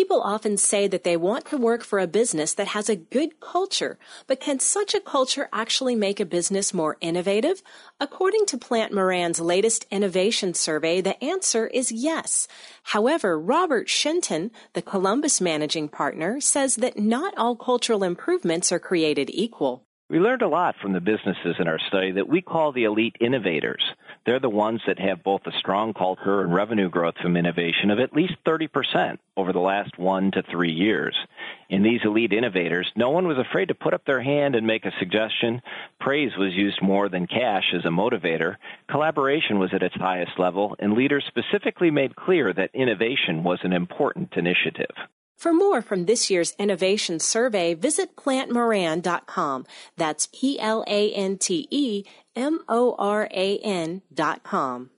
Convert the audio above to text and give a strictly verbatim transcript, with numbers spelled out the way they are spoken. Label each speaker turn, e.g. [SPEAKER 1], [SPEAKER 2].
[SPEAKER 1] People often say that they want to work for a business that has a good culture, but can such a culture actually make a business more innovative? According to Plant Moran's latest innovation survey, the answer is yes. However, Robert Shenton, the Columbus managing partner, says that not all cultural improvements are created equal.
[SPEAKER 2] We learned a lot from the businesses in our study that we call the elite innovators. They're the ones that have both a strong culture and revenue growth from innovation of at least thirty percent over the last one to three years. In these elite innovators, no one was afraid to put up their hand and make a suggestion. Praise was used more than cash as a motivator. Collaboration was at its highest level, and leaders specifically made clear that innovation was an important initiative.
[SPEAKER 1] For more from this year's innovation survey, visit plant moran dot com. That's P L A N T E M O R A N dot com.